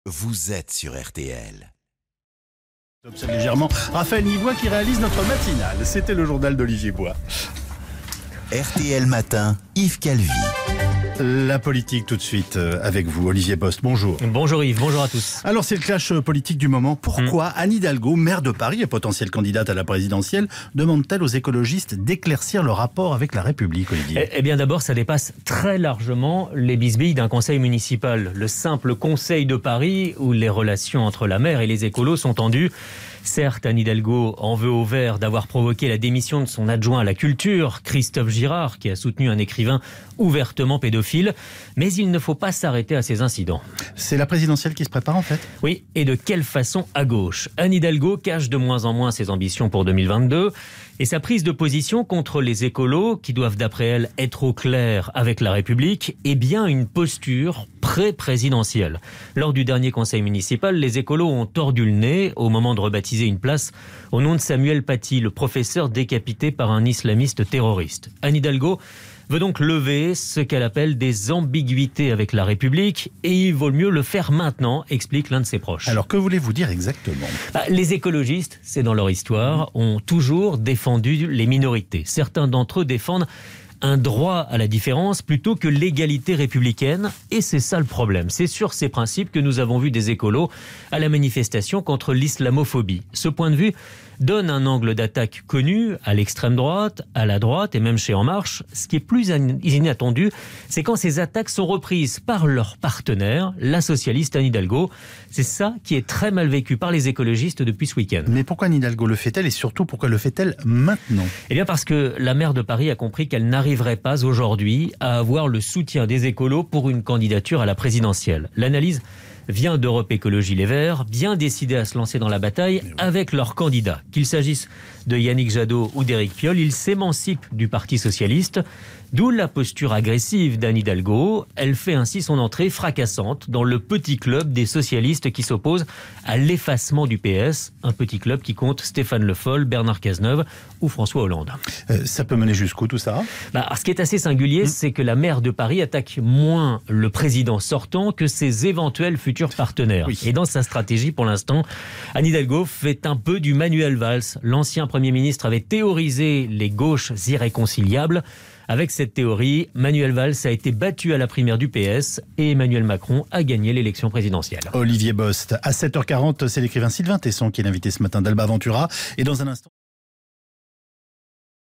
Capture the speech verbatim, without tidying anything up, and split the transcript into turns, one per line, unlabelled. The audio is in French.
vous êtes sur R T L.
J'observe légèrement Raphaël Nivois qui réalise notre matinale. C'était le journal d'Olivier Bois.
R T L Matin, Yves Calvi.
La politique tout de suite avec vous, Olivier Bost. Bonjour.
Bonjour Yves, bonjour à tous.
Alors c'est le clash politique du moment. Pourquoi mmh. Anne Hidalgo, maire de Paris et potentielle candidate à la présidentielle, demande-t-elle aux écologistes d'éclaircir le rapport avec la République, Olivier ?
Eh, eh bien d'abord, ça dépasse très largement les bisbilles d'un conseil municipal. Le simple conseil de Paris où les relations entre la maire et les écolos sont tendues. Certes, Anne Hidalgo en veut au vert d'avoir provoqué la démission de son adjoint à la culture, Christophe Girard, qui a soutenu un écrivain ouvertement pédophile. Mais il ne faut pas s'arrêter à ces incidents.
C'est la présidentielle qui se prépare en fait ?
Oui, et de quelle façon à gauche ? Anne Hidalgo cache de moins en moins ses ambitions pour deux mille vingt-deux et sa prise de position contre les écolos, qui doivent d'après elle être au clair avec la République, est bien une posture pré-présidentielle. Lors du dernier conseil municipal, les écolos ont tordu le nez au moment de rebaptiser une place au nom de Samuel Paty, le professeur décapité par un islamiste terroriste. Anne Hidalgo veut donc lever ce qu'elle appelle des ambiguïtés avec la République et il vaut mieux le faire maintenant, explique l'un de ses proches.
Alors que voulez-vous dire exactement ?
bah, Les écologistes, c'est dans leur histoire, ont toujours défendu les minorités. Certains d'entre eux défendent un droit à la différence plutôt que l'égalité républicaine. Et c'est ça le problème. C'est sur ces principes que nous avons vu des écolos à la manifestation contre l'islamophobie. Ce point de vue donne un angle d'attaque connu à l'extrême droite, à la droite et même chez En Marche. Ce qui est plus inattendu, c'est quand ces attaques sont reprises par leur partenaire, la socialiste Anne Hidalgo. C'est ça qui est très mal vécu par les écologistes depuis ce week-end.
Mais pourquoi Anne Hidalgo le fait-elle et surtout pourquoi le fait-elle maintenant ?
Eh bien parce que la maire de Paris a compris qu'elle n'arriverait pas aujourd'hui à avoir le soutien des écolos pour une candidature à la présidentielle. L'analyse vient d'Europe Écologie Les Verts, bien décidés à se lancer dans la bataille avec leurs candidats. Qu'il s'agisse de Yannick Jadot ou d'Éric Piolle, ils s'émancipent du Parti Socialiste, d'où la posture agressive d'Anne Hidalgo. Elle fait ainsi son entrée fracassante dans le petit club des socialistes qui s'opposent à l'effacement du P S, un petit club qui compte Stéphane Le Foll, Bernard Cazeneuve ou François Hollande.
Euh, ça peut mener jusqu'où tout ça ?
bah, Ce qui est assez singulier, mmh. c'est que la maire de Paris attaque moins le président sortant que ses éventuels futurs partenaires. Oui. Et dans sa stratégie, pour l'instant, Anne Hidalgo fait un peu du Manuel Valls. L'ancien Premier ministre avait théorisé les gauches irréconciliables. Avec cette théorie, Manuel Valls a été battu à la primaire du P S et Emmanuel Macron a gagné l'élection présidentielle.
Olivier Bost, à sept heures quarante, c'est l'écrivain Sylvain Tesson qui est l'invité ce matin d'Alba Ventura. Et dans un instant...